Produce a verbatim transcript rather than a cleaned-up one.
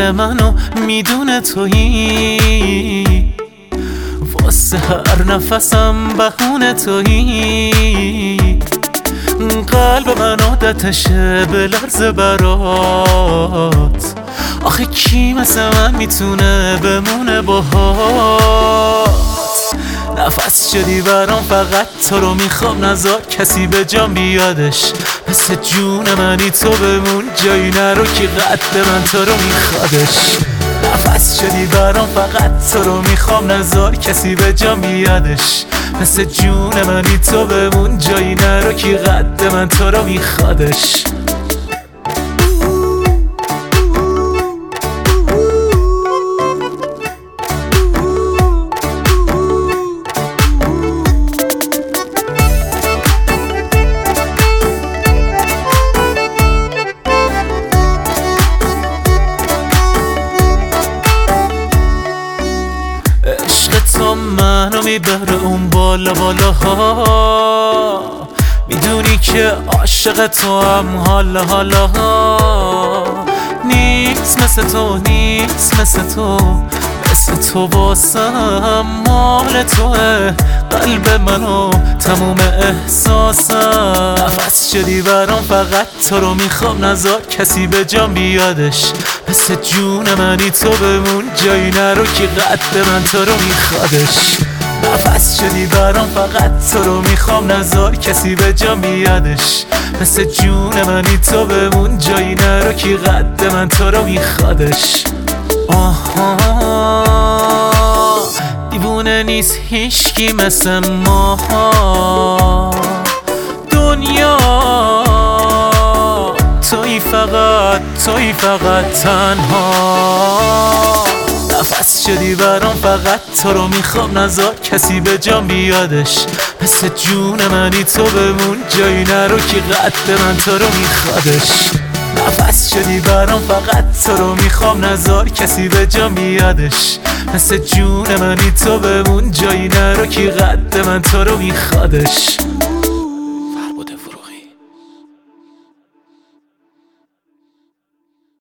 جون منو میدونه تویی، واسه هر نفسم بهونه تویی. قلب من عادتشه به لرز برات، آخه کی مثل من میتونه بمونه باهات. نفس شدی برام فقط تو رو میخوام، نذار کسی به جام بیادش. مثل جون منی تو بمون، جایی نرو که قد من تو رو میخوادش. نفس شدی برام فقط تو رو میخوام، نذار کسی به جام بیادش. مثل جون منی تو بمون، جایی نرو که قد من تو رو میخوادش. تو منو میبره اون بالا بالاها، میدونی که عاشق تو هم حالا حالا ها. نیست مثل تو، نیست مثل تو، مثل تو واسم مال توه. قلب منو تموم احساسم، نفس شدی برام فقط تو رو میخوام، نذار کسی به جام بیادش. مثل جون منی تو بمون، جایی نرو که قد من تو رو میخوادش. نفس شدی برام فقط تو رو میخوام، نذار کسی به جام بیادش. مثل جون منی تو بمون، جایی نرو که قد من تو رو میخوادش. آها دیوونه نیست هیچکی مثل ما، دنیا توی فقط، توی فقط تنها. نفس شدی برام فقط تو رو میخوام، نذار کسی به جام بیادش. مثل جون منی تو بمون، جایی نرو که قد من تو رو میخوادش. نفس شدی برام فقط تو رو میخوام، نذار کسی به جام بیادش. مثل جون منی تو بمون، جایی نرو که قد من تو رو میخوادش.